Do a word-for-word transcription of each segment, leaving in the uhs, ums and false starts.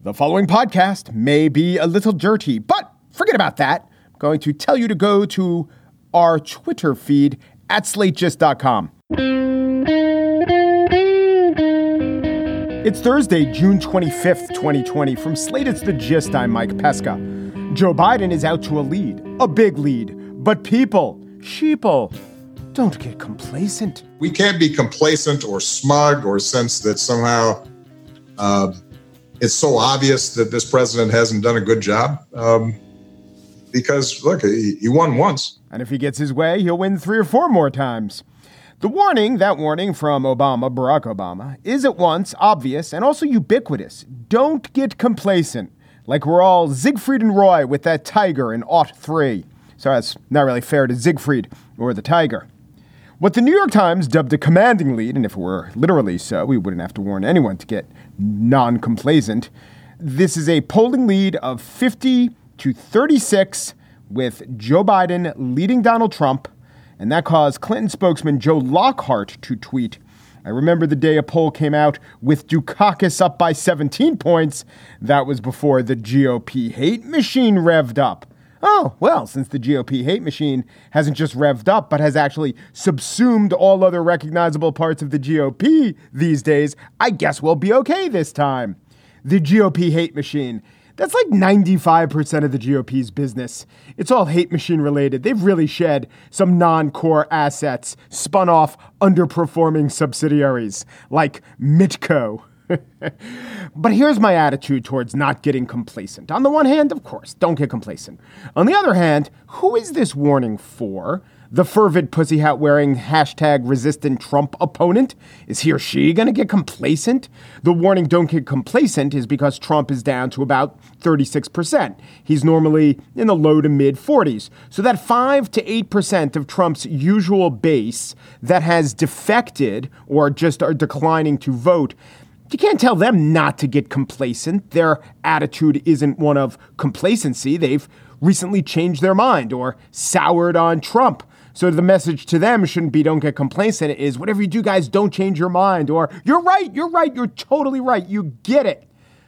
The following podcast may be a little dirty, but forget about that. I'm going to tell you to go to our Twitter feed at slate gist dot com. It's Thursday, June twenty-fifth, twenty twenty. From Slate, it's The Gist. I'm Mike Pesca. Joe Biden is out to a lead, a big lead. But people, sheeple, don't get complacent. We can't be complacent or smug or sense that somehow uh, it's so obvious that this president hasn't done a good job. Um, because, look, he, he won once. And if he gets his way, he'll win three or four more times. The warning, that warning from Obama, Barack Obama, is at once obvious and also ubiquitous. Don't get complacent, like we're all Siegfried and Roy with that tiger in Ought three. So that's not really fair to Siegfried or the tiger. What the New York Times dubbed a commanding lead, and if it were literally so, we wouldn't have to warn anyone to get non-complacent. This is a polling lead of fifty to thirty-six with Joe Biden leading Donald Trump. And that caused Clinton spokesman Joe Lockhart to tweet, "I remember the day a poll came out with Dukakis up by seventeen points. That was before the G O P hate machine revved up." Oh, well, since the G O P hate machine hasn't just revved up, but has actually subsumed all other recognizable parts of the G O P these days, I guess we'll be okay this time. The G O P hate machine. That's like ninety-five percent of the G O P's business. It's all hate machine related. They've really shed some non-core assets, spun off underperforming subsidiaries like Mitco. But here's my attitude towards not getting complacent. On the one hand, of course, don't get complacent. On the other hand, who is this warning for? The fervid pussy hat wearing hashtag resistant Trump opponent? Is he or she going to get complacent? The warning don't get complacent is because Trump is down to about thirty-six percent. He's normally in the low to mid forties. So that five to eight percent of Trump's usual base that has defected or just are declining to vote, you can't tell them not to get complacent. Their attitude isn't one of complacency. They've recently changed their mind or soured on Trump. So the message to them shouldn't be don't get complacent. It is whatever you do, guys, don't change your mind. Or you're right, you're right, you're totally right. You get it.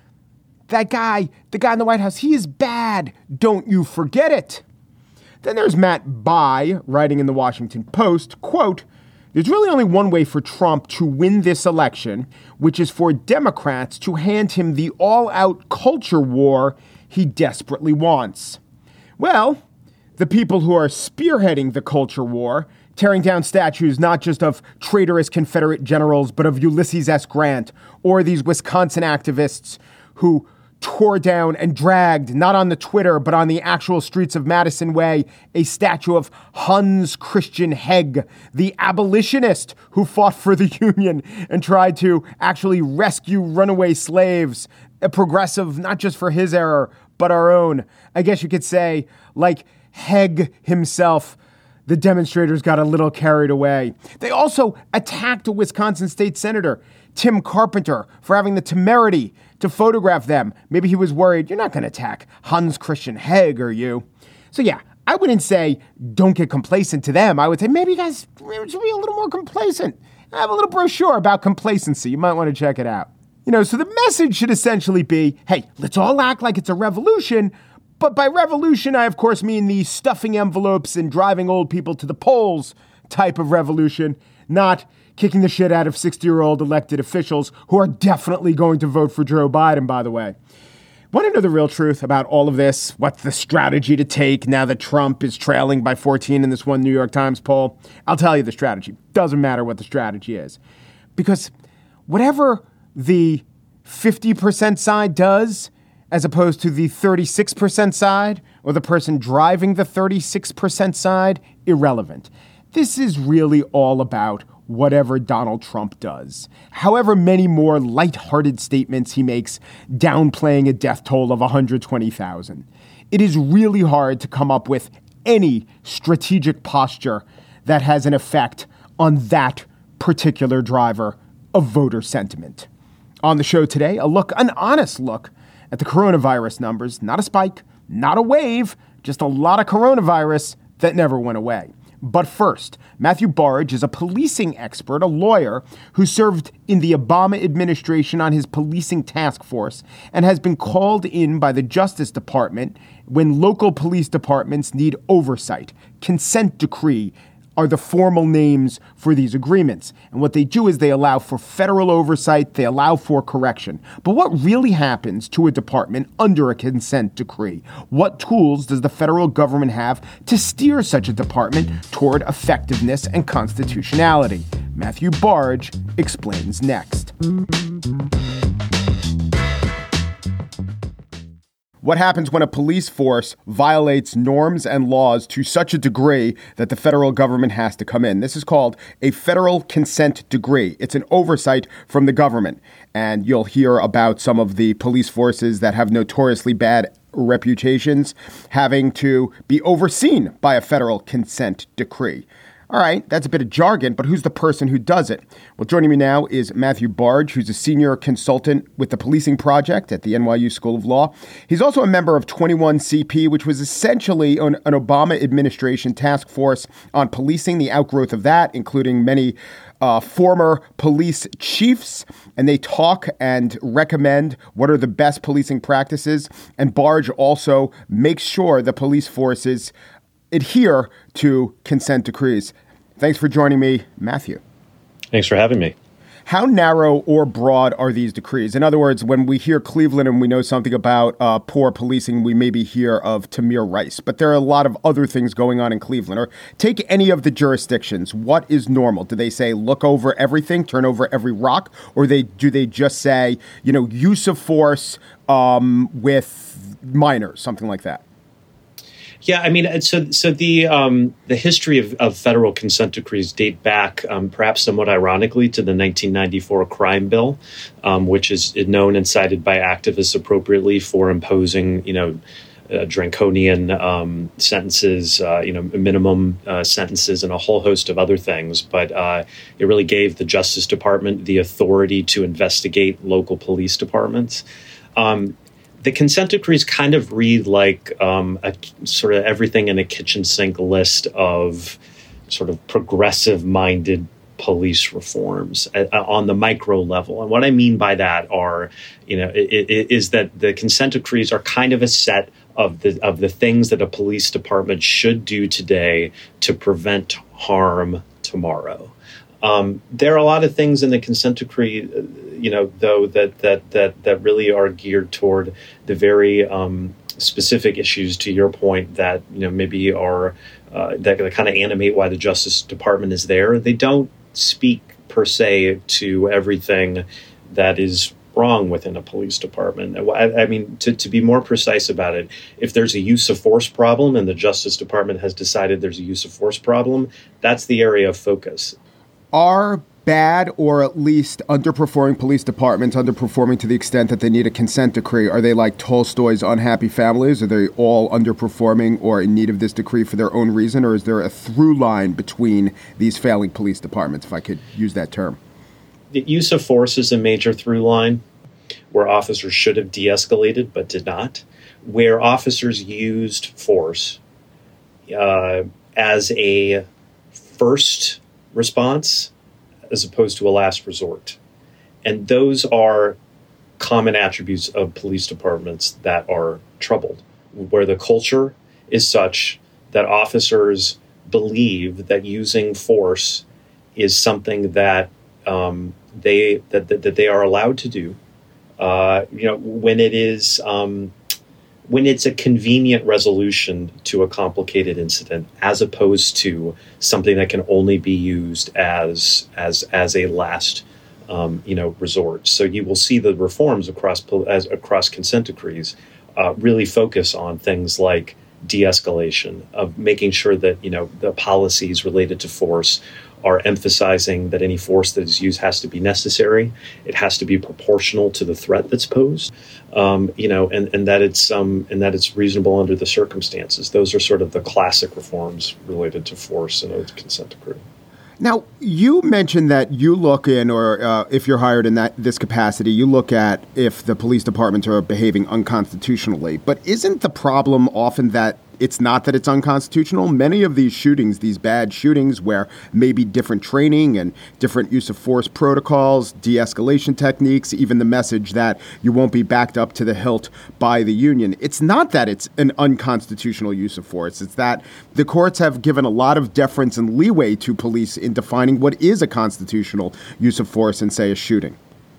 That guy, the guy in the White House, he is bad. Don't you forget it. Then there's Matt Bai writing in the Washington Post, quote, "There's really only one way for Trump to win this election, which is for Democrats to hand him the all-out culture war he desperately wants." Well, the people who are spearheading the culture war, tearing down statues not just of traitorous Confederate generals, but of Ulysses S. Grant, or these Wisconsin activists who tore down and dragged, not on the Twitter, but on the actual streets of Madison Way, a statue of Hans Christian Heg, the abolitionist who fought for the Union and tried to actually rescue runaway slaves, a progressive, not just for his era, but our own. I guess you could say, like Heg himself, the demonstrators got a little carried away. They also attacked a Wisconsin state senator, Tim Carpenter, for having the temerity to photograph them. Maybe he was worried, you're not going to attack Hans Christian Heg, are you? So yeah, I wouldn't say don't get complacent to them. I would say maybe you guys should be a little more complacent. I have a little brochure about complacency. You might want to check it out. You know, so the message should essentially be, hey, let's all act like it's a revolution. But by revolution, I, of course, mean the stuffing envelopes and driving old people to the polls type of revolution, not kicking the shit out of sixty-year-old elected officials who are definitely going to vote for Joe Biden, by the way. Want to know the real truth about all of this? What's the strategy to take now that Trump is trailing by fourteen in this one New York Times poll? I'll tell you the strategy. Doesn't matter what the strategy is. Because whatever the fifty percent side does, as opposed to the thirty-six percent side or the person driving the thirty-six percent side, irrelevant. This is really all about whatever Donald Trump does. However many more lighthearted statements he makes downplaying a death toll of one hundred twenty thousand. It is really hard to come up with any strategic posture that has an effect on that particular driver of voter sentiment. On the show today, a look, an honest look at the coronavirus numbers. Not a spike, not a wave, just a lot of coronavirus that never went away. But first, Matthew Baric is a policing expert, a lawyer who served in the Obama administration on his policing task force and has been called in by the Justice Department when local police departments need oversight. Consent decree are the formal names for these agreements. And what they do is they allow for federal oversight, they allow for correction. But what really happens to a department under a consent decree? What tools does the federal government have to steer such a department toward effectiveness and constitutionality? Matthew Baric explains next. What happens when a police force violates norms and laws to such a degree that the federal government has to come in? This is called a federal consent decree. It's an oversight from the government. And you'll hear about some of the police forces that have notoriously bad reputations having to be overseen by a federal consent decree. All right, that's a bit of jargon, but who's the person who does it? Well, joining me now is Matthew Baric, who's a senior consultant with the Policing Project at the N Y U School of Law. He's also a member of twenty-one C P, which was essentially an, an Obama administration task force on policing, the outgrowth of that, including many uh, former police chiefs. And they talk and recommend what are the best policing practices. And Baric also makes sure the police forces adhere to consent decrees. Thanks for joining me, Matthew. Thanks for having me. How narrow or broad are these decrees? In other words, when we hear Cleveland and we know something about uh, poor policing, we maybe hear of Tamir Rice. But there are a lot of other things going on in Cleveland. Or take any of the jurisdictions. What is normal? Do they say look over everything, turn over every rock? Or they do they just say, you know, use of force um, with minors, something like that? Yeah, I mean, so so the um, the history of, of federal consent decrees date back, um, perhaps somewhat ironically, to the nineteen ninety-four crime bill, um, which is known and cited by activists appropriately for imposing, you know, uh, draconian um, sentences, uh, you know, minimum uh, sentences, and a whole host of other things. But uh, it really gave the Justice Department the authority to investigate local police departments. Um, The consent decrees kind of read like um, a sort of everything in a kitchen sink list of sort of progressive-minded police reforms uh, on the micro level. And what I mean by that are, you know, it, it, is that the consent decrees are kind of a set of the of the things that a police department should do today to prevent harm tomorrow. Um, there are a lot of things in the consent decree, you know, though, that that that that really are geared toward the very um, specific issues, to your point, that, you know, maybe are uh, that, that kind of animate why the Justice Department is there. They don't speak per se to everything that is wrong within a police department. I, I mean, to, to be more precise about it, if there's a use of force problem and the Justice Department has decided there's a use of force problem, that's the area of focus. Are bad or at least underperforming police departments underperforming to the extent that they need a consent decree? Are they like Tolstoy's Unhappy Families? Are they all underperforming or in need of this decree for their own reason? Or is there a through line between these failing police departments, if I could use that term? The use of force is a major through line where officers should have de-escalated but did not. Where officers used force uh, as a first response as opposed to a last resort. And those are common attributes of police departments that are troubled, where the culture is such that officers believe that using force is something that um, they that, that that they are allowed to do. Uh, you know, when it is um, when it's a convenient resolution to a complicated incident, as opposed to something that can only be used as as as a last um, you know resort. So you will see the reforms across as across consent decrees uh, really focus on things like de-escalation, of making sure that, you know, the policies related to force are emphasizing that any force that is used has to be necessary. It has to be proportional to the threat that's posed, um, you know, and, and that it's um, and that it's reasonable under the circumstances. Those are sort of the classic reforms related to force in a consent decree. Now, you mentioned that you look in, or uh, if you're hired in that this capacity, you look at if the police departments are behaving unconstitutionally. But isn't the problem often that it's not that it's unconstitutional. Many of these shootings, these bad shootings where maybe different training and different use of force protocols, de-escalation techniques, even the message that you won't be backed up to the hilt by the union. It's not that it's an unconstitutional use of force. It's that the courts have given a lot of deference and leeway to police in defining what is a constitutional use of force in, say, a shooting.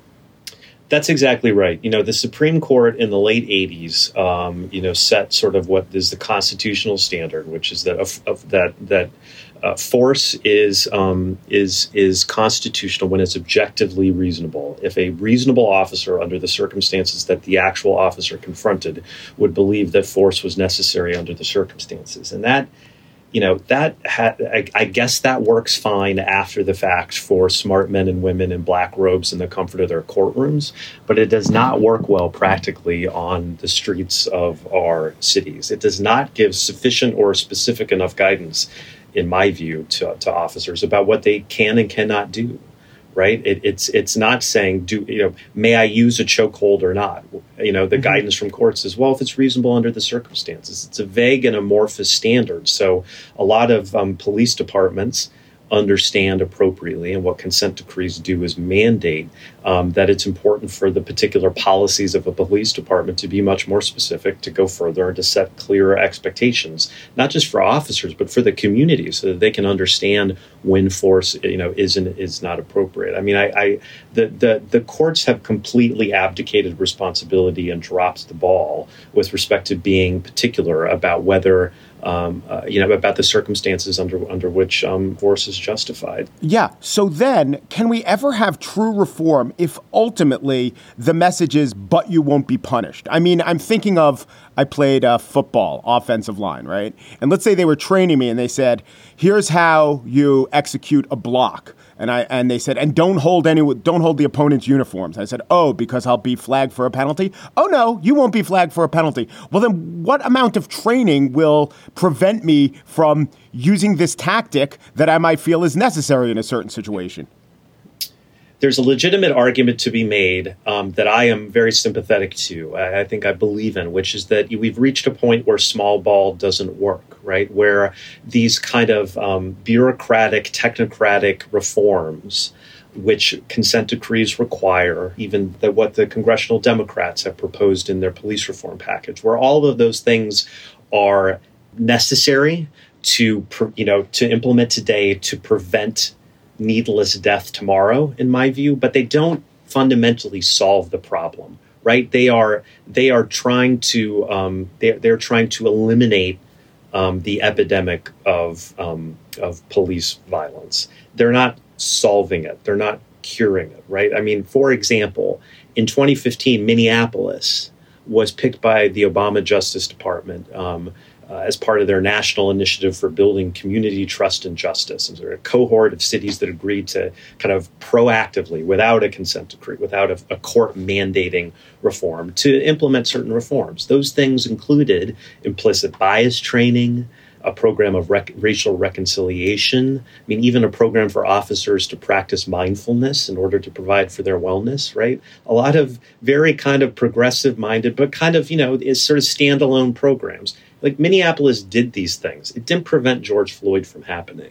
That's exactly right. You know, the Supreme Court in the late eighties, um, you know, set sort of what is the constitutional standard, which is that of, of that that uh, force is um, is is constitutional when it's objectively reasonable. If a reasonable officer, under the circumstances that the actual officer confronted, would believe that force was necessary under the circumstances, and that. You know, that ha- I, I guess that works fine after the fact for smart men and women in black robes in the comfort of their courtrooms, but it does not work well practically on the streets of our cities. It does not give sufficient or specific enough guidance, in my view, to, to officers about what they can and cannot do. Right? It, it's it's not saying, do you know, may I use a chokehold or not? You know, the mm-hmm. guidance from courts is, well, if it's reasonable under the circumstances. It's a vague and amorphous standard. So a lot of um, police departments understand appropriately, and what consent decrees do is mandate um, that it's important for the particular policies of a police department to be much more specific, to go further, and to set clearer expectations, not just for officers, but for the community, so that they can understand when force, you know, isn't is not appropriate. I mean, I, I the, the the courts have completely abdicated responsibility and dropped the ball with respect to being particular about whether. Um, uh, you know, about the circumstances under under which um, force is justified. Yeah. So then, can we ever have true reform if ultimately the message is, but you won't be punished? I mean, I'm thinking of, I played uh, football, offensive line, right? And let's say they were training me and they said, here's how you execute a block. And I and they said, and don't hold any, don't hold the opponent's uniforms. I said, oh, because I'll be flagged for a penalty? Oh, no, you won't be flagged for a penalty. Well, then what amount of training will prevent me from using this tactic that I might feel is necessary in a certain situation? There's a legitimate argument to be made um, that I am very sympathetic to, I, I think I believe in, which is that we've reached a point where small ball doesn't work, right? Where these kind of um, bureaucratic, technocratic reforms, which consent decrees require, even the, what the congressional Democrats have proposed in their police reform package, where all of those things are necessary to, you know, to implement today to prevent needless death tomorrow, in my view, but they don't fundamentally solve the problem, right? They are they are trying to um, they're they're trying to eliminate um, the epidemic of um, of police violence. They're not solving it. They're not curing it, right? I mean, for example, in twenty fifteen, Minneapolis was picked by the Obama Justice Department um, Uh, as part of their national initiative for building community trust and justice. And there are a cohort of cities that agreed to kind of proactively, without a consent decree, without a, a court mandating reform, to implement certain reforms. Those things included implicit bias training, a program of rec- racial reconciliation. I mean, even a program for officers to practice mindfulness in order to provide for their wellness, right? A lot of very kind of progressive-minded, but kind of, you know, is sort of standalone programs. Like, Minneapolis did these things. It didn't prevent George Floyd from happening.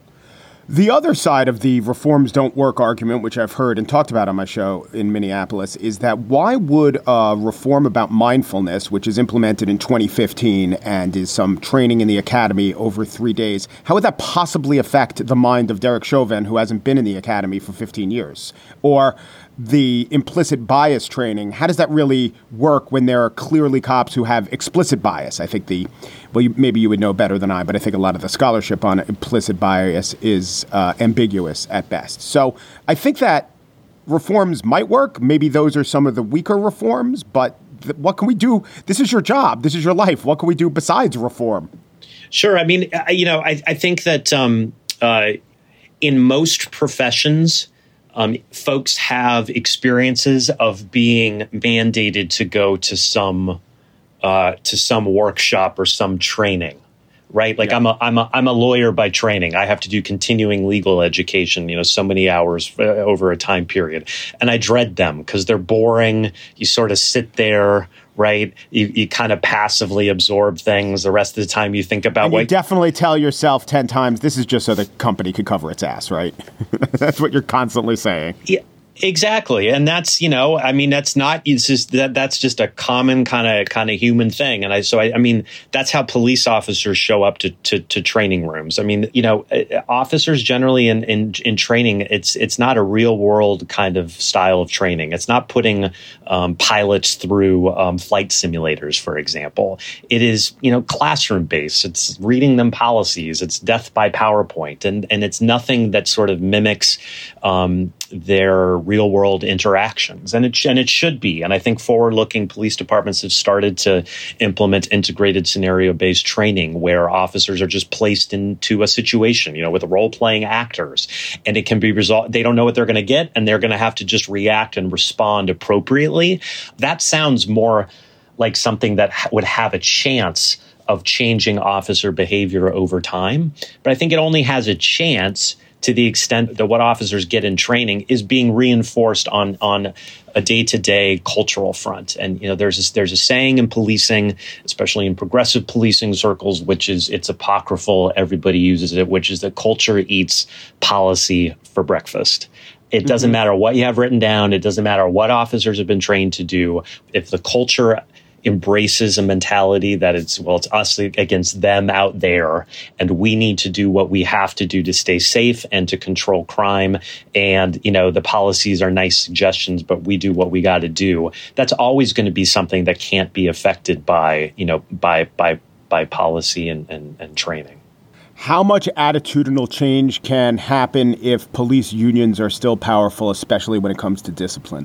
The other side of the reforms don't work argument, which I've heard and talked about on my show in Minneapolis, is that why would a reform about mindfulness, which is implemented in twenty fifteen and is some training in the academy over three days, how would that possibly affect the mind of Derek Chauvin, who hasn't been in the academy for fifteen years? Or the implicit bias training, how does that really work when there are clearly cops who have explicit bias? I think the, well, you, maybe you would know better than I, but I think a lot of the scholarship on implicit bias is uh, ambiguous at best. So I think that reforms might work. Maybe those are some of the weaker reforms, but th- what can we do? This is your job. This is your life. What can we do besides reform? Sure. I mean, you know, I, I think that um, uh, in most professions, Um, folks have experiences of being mandated to go to some uh, to some workshop or some training, right? Like yeah. I'm a I'm a I'm a lawyer by training. I have to do continuing legal education, you know, so many hours uh, over a time period, and I dread them because they're boring. You sort of sit there, right? You you kind of passively absorb things. The rest of the time, you think about. And what you definitely tell yourself ten times, "This is just so the company could cover its ass," right? That's what you're constantly saying. Yeah. Exactly. And that's, you know, I mean, that's not, it's just that that's just a common kind of kind of human thing. And I, so I, I mean, that's how police officers show up to, to, to training rooms. I mean, you know, officers generally in, in, in training, it's, it's not a real world kind of style of training. It's not putting um, pilots through um, flight simulators, for example. It is, you know, classroom based. It's reading them policies. It's death by PowerPoint. And, and it's nothing that sort of mimics um, their real world interactions. And it, and it should be. And I think forward looking police departments have started to implement integrated scenario based training where officers are just placed into a situation, you know, with role playing actors, and it can be resolved. They don't know what they're going to get, and they're going to have to just react and respond appropriately. That sounds more like something that ha- would have a chance of changing officer behavior over time. But I think it only has a chance to the extent that what officers get in training is being reinforced on on a day-to-day cultural front. And, you know, there's a, there's a saying in policing, especially in progressive policing circles, which is it's apocryphal. Everybody uses it, which is that culture eats policy for breakfast. It doesn't mm-hmm. matter what you have written down. It doesn't matter what officers have been trained to do. If the culture embraces a mentality that it's, well, it's us against them out there, and we need to do what we have to do to stay safe and to control crime. And, you know, the policies are nice suggestions, but we do what we got to do. That's always going to be something that can't be affected by, you know, by by by policy and, and, and training. How much attitudinal change can happen if police unions are still powerful, especially when it comes to discipline?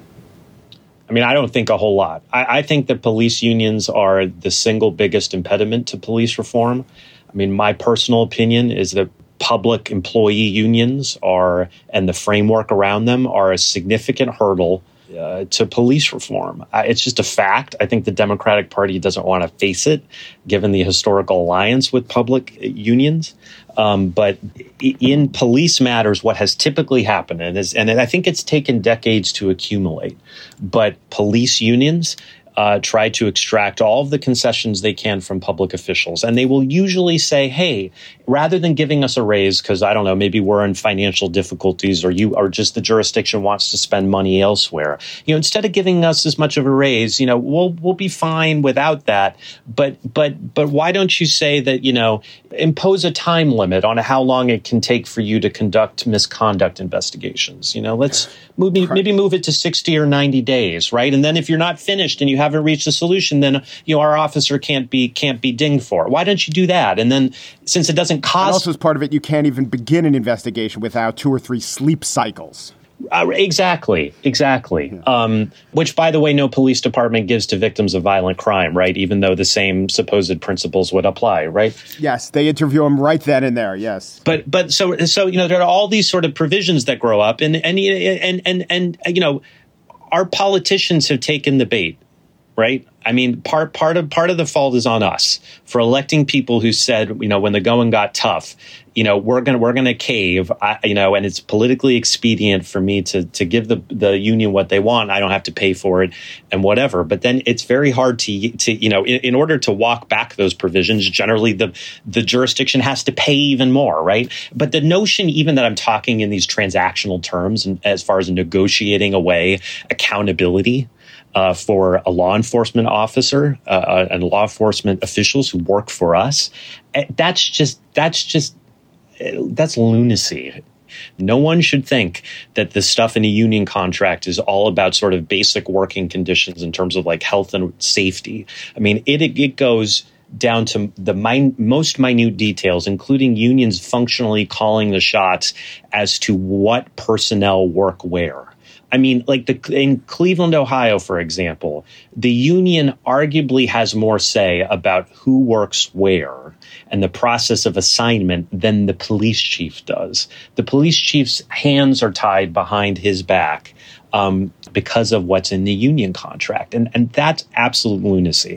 I mean, I don't think a whole lot. I, I think that police unions are the single biggest impediment to police reform. I mean, my personal opinion is that public employee unions are, and the framework around them, are a significant hurdle uh, to police reform. Uh, it's just a fact. I think the Democratic Party doesn't want to face it, given the historical alliance with public unions. Um, but in police matters, what has typically happened, and, is, and I think it's taken decades to accumulate, but police unions uh, try to extract all of the concessions they can from public officials. And they will usually say, hey, rather than giving us a raise, because I don't know, maybe we're in financial difficulties, or you, or just the jurisdiction wants to spend money elsewhere. You know, instead of giving us as much of a raise, you know, we'll we'll be fine without that. But but but why don't you say that, you know, impose a time limit on how long it can take for you to conduct misconduct investigations? You know, let's move, maybe move it to sixty or ninety days, right? And then if you're not finished and you haven't reached a solution, then, you know, our officer can't be can't be dinged for it. Why don't you do that? And then, since it doesn't cost, and also as part of it, you can't even begin an investigation without two or three sleep cycles. Uh, exactly, exactly. Yeah. Um, which, by the way, no police department gives to victims of violent crime, right? Even though the same supposed principles would apply, right? Yes, they interview them right then and there. Yes, but but so so you know, there are all these sort of provisions that grow up, and and and and and, and you know, our politicians have taken the bait, right? I mean, part part of part of the fault is on us for electing people who said, you know, when the going got tough, you know, we're gonna we're gonna cave, I, you know, and it's politically expedient for me to to give the the union what they want. I don't have to pay for it and whatever. But then it's very hard to to you know, in, in order to walk back those provisions, generally the the jurisdiction has to pay even more, right? But the notion, even that I'm talking in these transactional terms, and as far as negotiating away accountability Uh, for a law enforcement officer uh, and law enforcement officials who work for us, that's just that's just that's lunacy. No one should think that the stuff in a union contract is all about sort of basic working conditions in terms of like health and safety. I mean, it it goes down to the min- most minute details, including unions functionally calling the shots as to what personnel work where. I mean, like the, in Cleveland, Ohio, for example, the union arguably has more say about who works where and the process of assignment than the police chief does. The police chief's hands are tied behind his back um, because of what's in the union contract. And, and that's absolute lunacy.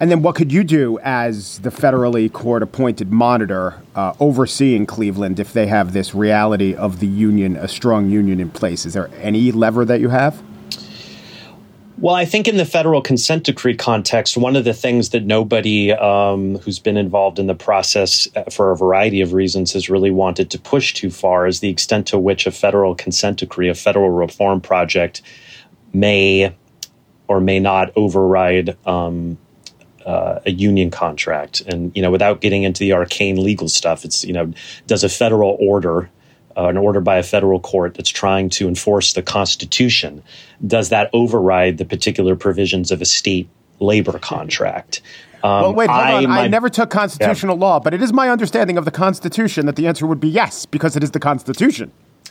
And then what could you do as the federally court-appointed monitor uh, overseeing Cleveland if they have this reality of the union, a strong union in place? Is there any lever that you have? Well, I think in the federal consent decree context, one of the things that nobody um, who's been involved in the process for a variety of reasons has really wanted to push too far is the extent to which a federal consent decree, a federal reform project, may or may not override um, uh, a union contract. And, you know, without getting into the arcane legal stuff, it's, you know, does a federal order Uh, an order by a federal court that's trying to enforce the Constitution, does that override the particular provisions of a state labor contract? Um, well, wait, hold I, on. My, I never took constitutional yeah. law, but it is my understanding of the Constitution that the answer would be yes, because it is the Constitution.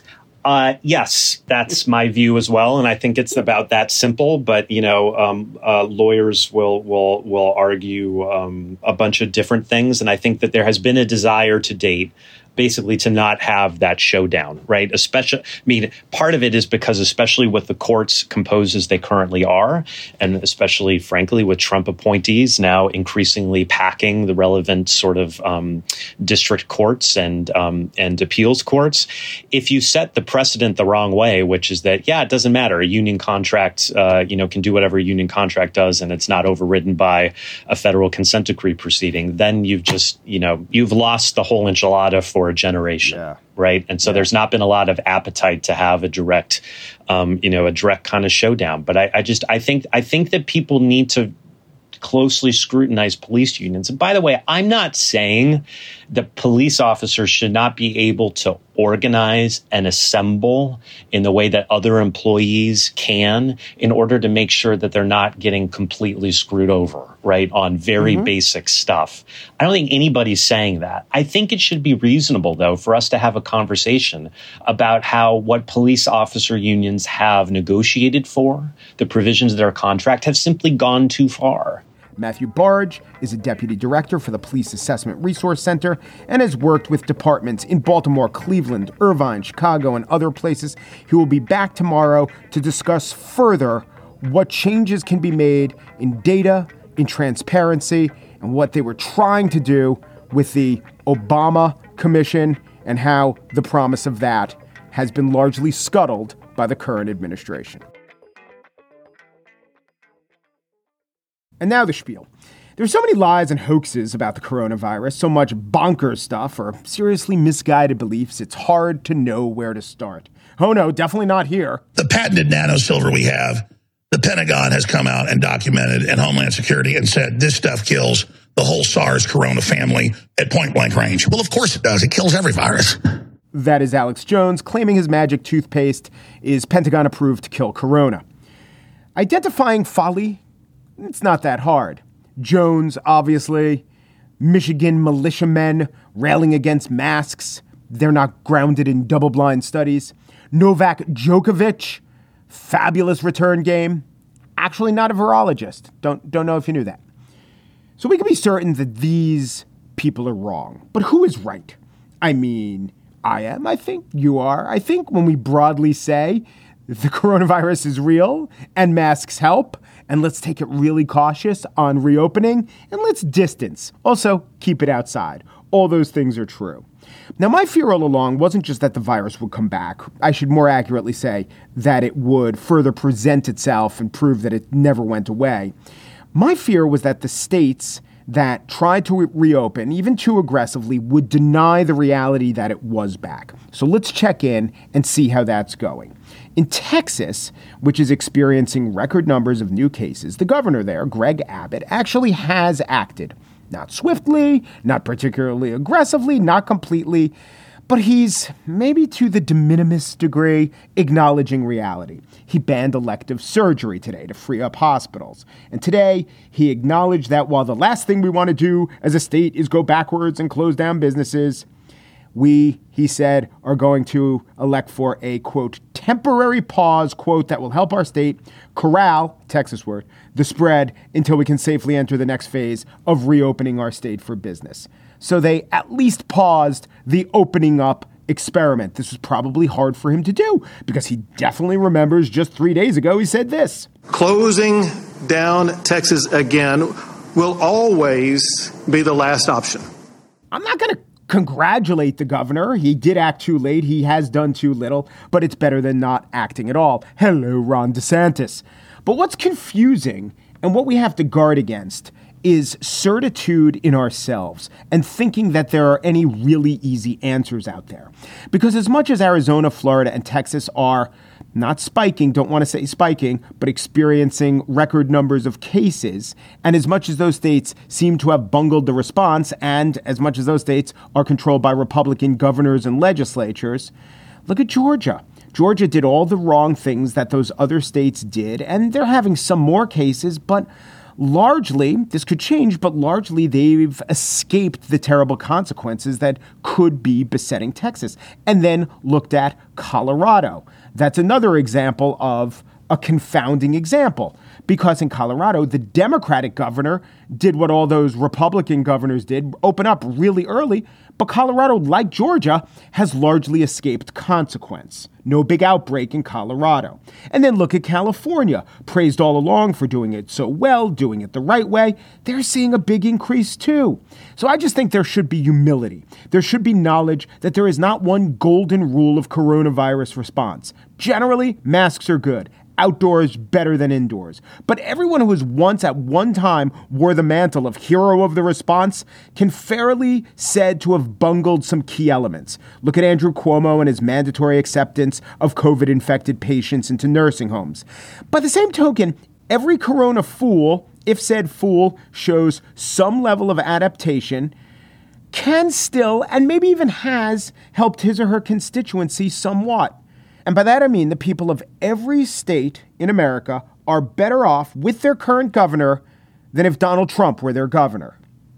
Uh, yes, that's my view as well, and I think it's about that simple. But you know, um, uh, lawyers will will will argue um, a bunch of different things, and I think that there has been a desire to date, basically, to not have that showdown, right? Especially, I mean, part of it is because, especially with the courts composed as they currently are, and especially, frankly, with Trump appointees now increasingly packing the relevant sort of um, district courts and um, and appeals courts, if you set the precedent the wrong way, which is that, yeah, it doesn't matter, a union contract, uh, you know, can do whatever a union contract does, and it's not overridden by a federal consent decree proceeding, then you've just, you know, you've lost the whole enchilada for a generation, yeah. right? And so yeah. there's not been a lot of appetite to have a direct, um, you know, a direct kind of showdown. But I, I just, I think, I think that people need to closely scrutinize police unions. And by the way, I'm not saying that police officers should not be able to organize and assemble in the way that other employees can in order to make sure that they're not getting completely screwed over, right, on very mm-hmm. basic stuff. I don't think anybody's saying that. I think it should be reasonable, though, for us to have a conversation about how what police officer unions have negotiated for, the provisions of their contract, have simply gone too far. Matthew Barge is a deputy director for the Police Assessment Resource Center and has worked with departments in Baltimore, Cleveland, Irvine, Chicago, and other places. He will be back tomorrow to discuss further what changes can be made in data, in transparency, and what they were trying to do with the Obama Commission and how the promise of that has been largely scuttled by the current administration. And now the spiel. There's so many lies and hoaxes about the coronavirus, so much bonkers stuff or seriously misguided beliefs, it's hard to know where to start. Oh no, definitely not here. The patented nanosilver we have, the Pentagon has come out and documented, and Homeland Security, and said this stuff kills the whole SARS corona family at point blank range. Well, of course it does. It kills every virus. That is Alex Jones claiming his magic toothpaste is Pentagon approved to kill corona. Identifying folly, it's not that hard. Jones, obviously, Michigan militiamen railing against masks. They're not grounded in double-blind studies. Novak Djokovic, fabulous return game. Actually not a virologist. Don't, don't know if you knew that. So we can be certain that these people are wrong. But who is right? I mean, I am. I think you are. I think when we broadly say the coronavirus is real and masks help, and let's take it really cautious on reopening, and let's distance. Also, keep it outside. All those things are true. Now, my fear all along wasn't just that the virus would come back. I should more accurately say that it would further present itself and prove that it never went away. My fear was that the states that tried to reopen, even too aggressively, would deny the reality that it was back. So let's check in and see how that's going. In Texas, which is experiencing record numbers of new cases, the governor there, Greg Abbott, actually has acted. Not swiftly, not particularly aggressively, not completely, but he's, maybe to the de minimis degree, acknowledging reality. He banned elective surgery today to free up hospitals. And today, he acknowledged that while the last thing we want to do as a state is go backwards and close down businesses, we, he said, are going to elect for a, quote, temporary pause, quote, that will help our state corral, Texas word, the spread until we can safely enter the next phase of reopening our state for business. So they at least paused the opening up experiment. This was probably hard for him to do because he definitely remembers just three days ago he said this. Closing down Texas again will always be the last option. I'm not going to congratulate the governor. He did act too late. He has done too little, but it's better than not acting at all. Hello, Ron DeSantis. But what's confusing and what we have to guard against is certitude in ourselves and thinking that there are any really easy answers out there. Because as much as Arizona, Florida, and Texas are not spiking, don't want to say spiking, but experiencing record numbers of cases, and as much as those states seem to have bungled the response, and as much as those states are controlled by Republican governors and legislatures, look at Georgia. Georgia did all the wrong things that those other states did, and they're having some more cases, but largely, this could change, but largely they've escaped the terrible consequences that could be besetting Texas. And then looked at Colorado. That's another example of a confounding example, because in Colorado, the Democratic governor did what all those Republican governors did, open up really early. But Colorado, like Georgia, has largely escaped consequence. No big outbreak in Colorado. And then look at California, praised all along for doing it so well, doing it the right way. They're seeing a big increase too. So I just think there should be humility. There should be knowledge that there is not one golden rule of coronavirus response. Generally, masks are good. Outdoors better than indoors. But everyone who was once at one time wore the mantle of hero of the response can fairly said to have bungled some key elements. Look at Andrew Cuomo and his mandatory acceptance of COVID-infected patients into nursing homes. By the same token, every corona fool, if said fool shows some level of adaptation, can still, and maybe even has, helped his or her constituency somewhat. And by that, I mean the people of every state in America are better off with their current governor than if Donald Trump were their governor.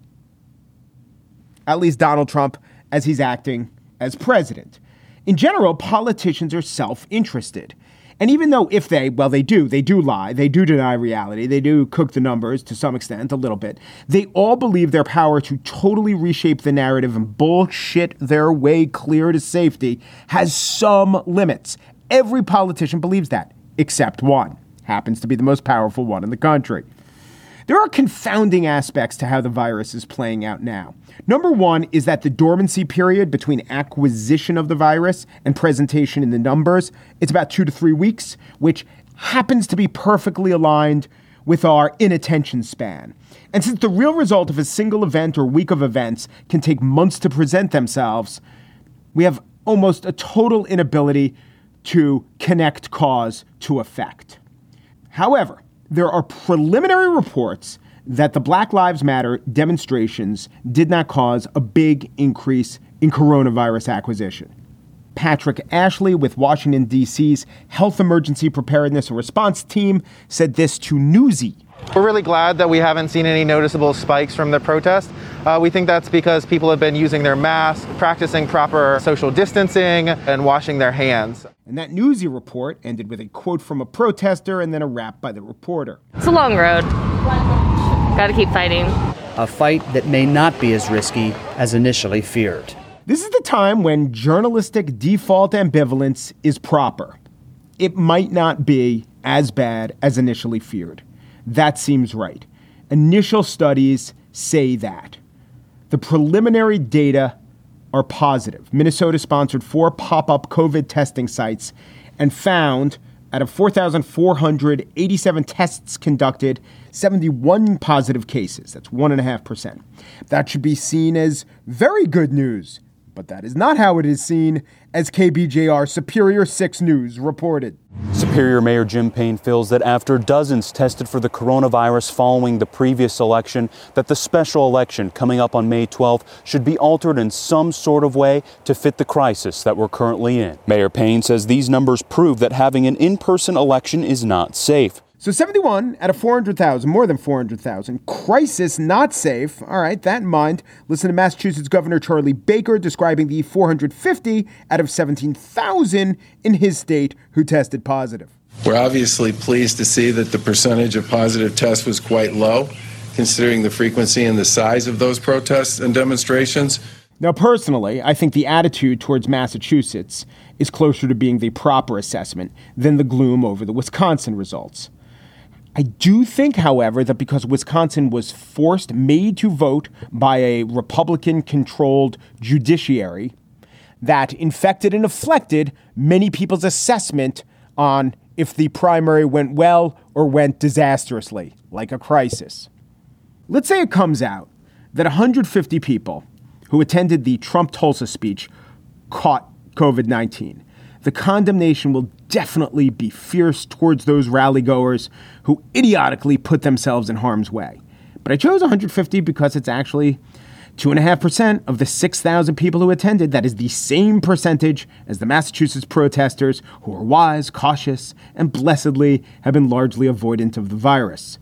At least Donald Trump as he's acting as president. In general, politicians are self-interested. And even though if they, well, they do, they do lie, they do deny reality, they do cook the numbers to some extent, a little bit, they all believe their power to totally reshape the narrative and bullshit their way clear to safety has some limits. Every politician believes that, except one. Happens to be the most powerful one in the country. There are confounding aspects to how the virus is playing out now. Number one is that the dormancy period between acquisition of the virus and presentation in the numbers, it's about two to three weeks, which happens to be perfectly aligned with our inattention span. And since the real result of a single event or week of events can take months to present themselves, we have almost a total inability to connect cause to effect. However, there are preliminary reports that the Black Lives Matter demonstrations did not cause a big increase in coronavirus acquisition. Patrick Ashley with Washington, D C's Health Emergency Preparedness and Response Team said this to Newsy. We're really glad that we haven't seen any noticeable spikes from the protest. Uh, we think that's because people have been using their masks, practicing proper social distancing, and washing their hands. And that Newsy report ended with a quote from a protester and then a rap by the reporter. It's a long road. Got to keep fighting. A fight that may not be as risky as initially feared. This is the time when journalistic default ambivalence is proper. It might not be as bad as initially feared. That seems right. Initial studies say that. The preliminary data are positive. Minnesota sponsored four pop-up COVID testing sites and found, out of four thousand four hundred eighty-seven tests conducted, seventy-one positive cases. That's one point five percent. That should be seen as very good news. But that is not how it is seen, as K B J R Superior six News reported. Superior Mayor Jim Payne feels that after dozens tested for the coronavirus following the previous election, that the special election coming up on May twelfth should be altered in some sort of way to fit the crisis that we're currently in. Mayor Payne says these numbers prove that having an in-person election is not safe. So seventy-one out of four hundred thousand, more than four hundred thousand. Crisis not safe. All right, that in mind. Listen to Massachusetts Governor Charlie Baker describing the four hundred fifty out of seventeen thousand in his state who tested positive. We're obviously pleased to see that the percentage of positive tests was quite low, considering the frequency and the size of those protests and demonstrations. Now, personally, I think the attitude towards Massachusetts is closer to being the proper assessment than the gloom over the Wisconsin results. I do think, however, that because Wisconsin was forced, made to vote by a Republican-controlled judiciary, that infected and affected many people's assessment on if the primary went well or went disastrously, like a crisis. Let's say it comes out that one hundred fifty people who attended the Trump Tulsa speech caught covid nineteen. The condemnation will definitely be fierce towards those rally-goers who idiotically put themselves in harm's way. But I chose one hundred fifty because it's actually two point five percent of the six thousand people who attended. That is the same percentage as the Massachusetts protesters who are wise, cautious, and blessedly have been largely avoidant of the virus.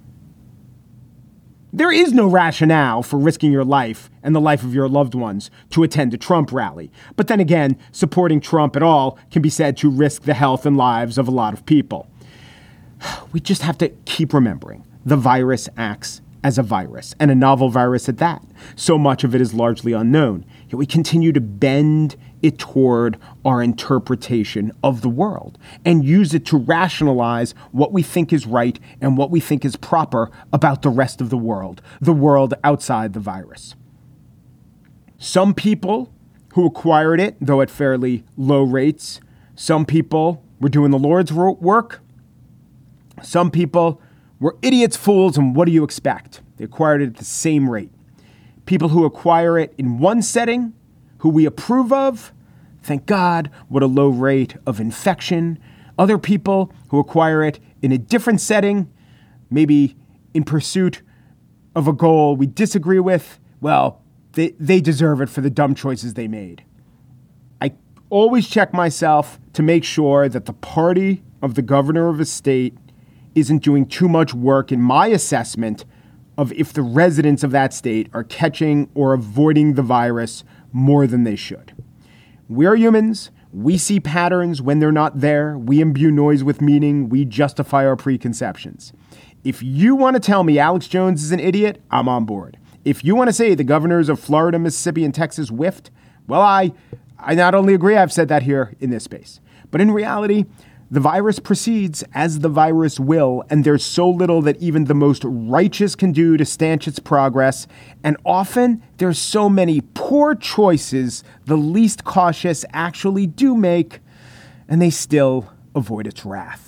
There is no rationale for risking your life and the life of your loved ones to attend a Trump rally. But then again, supporting Trump at all can be said to risk the health and lives of a lot of people. We just have to keep remembering the virus acts as a virus, and a novel virus at that. So much of it is largely unknown. Yet we continue to bend it toward our interpretation of the world and use it to rationalize what we think is right and what we think is proper about the rest of the world, the world outside the virus. Some people who acquired it, though at fairly low rates, some people were doing the Lord's work. Some people were idiots, fools, and what do you expect? They acquired it at the same rate. People who acquire it in one setting, who we approve of, thank God, what a low rate of infection. Other people who acquire it in a different setting, maybe in pursuit of a goal we disagree with, well, they, they deserve it for the dumb choices they made. I always check myself to make sure that the party of the governor of a state isn't doing too much work in my assessment of if the residents of that state are catching or avoiding the virus more than they should. We're humans. We see patterns when they're not there. We imbue noise with meaning. We justify our preconceptions. If you want to tell me Alex Jones is an idiot, I'm on board. If you want to say the governors of Florida, Mississippi, and Texas whiffed, well, I, I not only agree, I've said that here in this space, but in reality, the virus proceeds as the virus will, and there's so little that even the most righteous can do to stanch its progress. And often there's so many poor choices the least cautious actually do make, and they still avoid its wrath.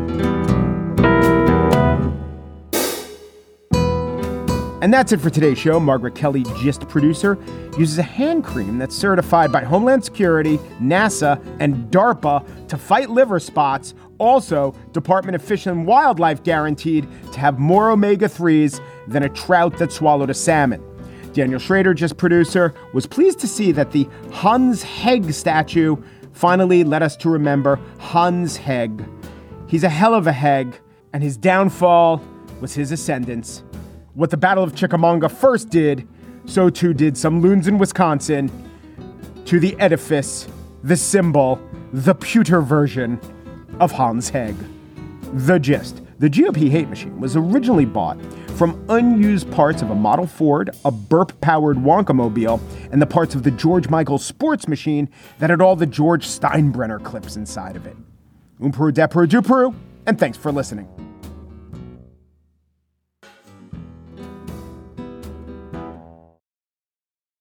And that's it for today's show. Margaret Kelly, Gist producer, uses a hand cream that's certified by Homeland Security, NASA, and DARPA to fight liver spots. Also, Department of Fish and Wildlife guaranteed to have more omega threes than a trout that swallowed a salmon. Daniel Schrader, Gist producer, was pleased to see that the Hans Hegg statue finally led us to remember Hans Hegg. He's a hell of a Hegg, and his downfall was his ascendance. What the Battle of Chickamauga first did, so too did some loons in Wisconsin to the edifice, the symbol, the pewter version of Hans Hegg. The Gist. The G O P hate machine was originally bought from unused parts of a Model Ford, a burp-powered Wonka-mobile, and the parts of the George Michael sports machine that had all the George Steinbrenner clips inside of it. Umperu, Deperu, Duperu, and thanks for listening.